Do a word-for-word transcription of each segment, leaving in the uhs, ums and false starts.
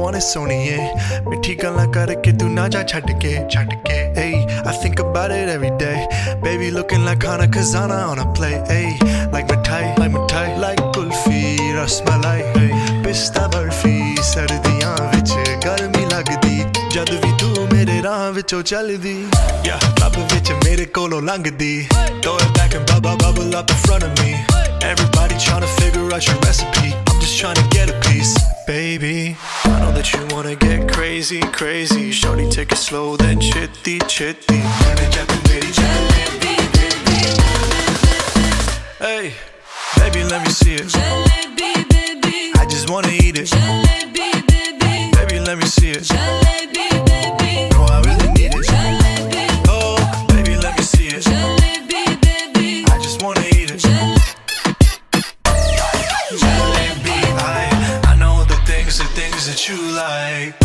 want is सोनिए मिठी गल्लां करके तू ना जा छड़ के छड़ के hey I think about it every day baby looking like Hana Kazana on a play hey like mithai like mithai like kulfi rasmalai hey pista barfi sardiyan vich garmi lagdi jad vi tu mere raah vichon chaldi yeah club vich mere kolo langdi throw it back and bubble bubble up in front of me everybody trying to figure out your recipe I'm just trying to get a piece baby I know that you wanna get crazy crazy shorty take it slow then chitty chitty hey baby let me see it Jalebi baby I just wanna eat it Jalebi baby baby let me see it Jalebi baby no I really need it Jalebi oh baby let me see it Jalebi baby I just wanna eat it Jalebi I I know the things the things that you like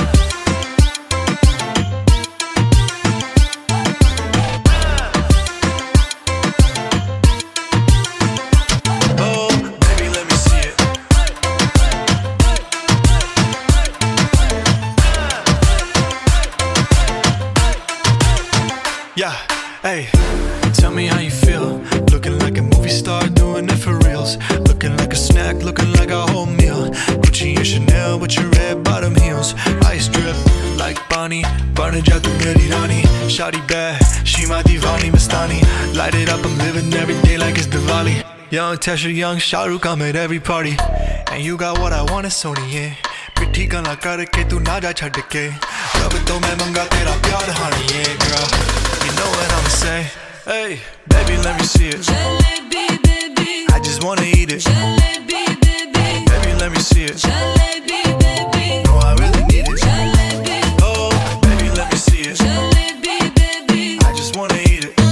Yeah, hey, tell me how you feel. Looking like a movie star, doing it for reals. Looking like a snack, looking like a whole meal. Gucci and Chanel with your red bottom heels. Ice drip like Bonnie, burning out the meri rani. Shawty bad, she my divani Mastani. Light it up, I'm living every day like it's Diwali. Young Tesha, young Shah Rukh, I'm at every party. And you got what I want, it's Sonia. मिठी गल्लां करके तू ना जा छड़ के रब तो मैं मंगा तेरा प्यार हानिए girl you know what I'ma say hey baby let me see it Jalebi baby I just wanna eat it Jalebi baby baby let me see it Jalebi baby no I really need it Jalebi oh baby let me see it Jalebi baby I just wanna eat it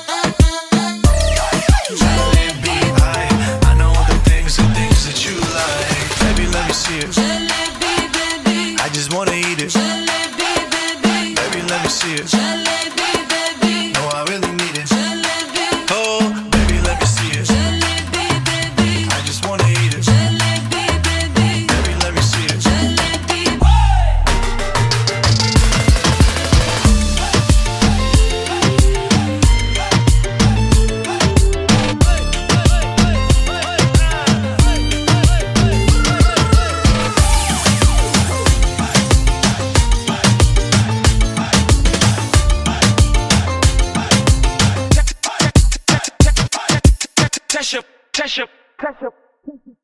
Jalebi I I know the things the things that you like baby let me see it I just wanna eat it Jalebi baby baby let me see it Jalebi baby no I really need it Jalebi oh baby let me see it Jalebi baby I just wanna eat it Jalebi baby baby let me see it Jalebi Tesha, Tesha, Tesha.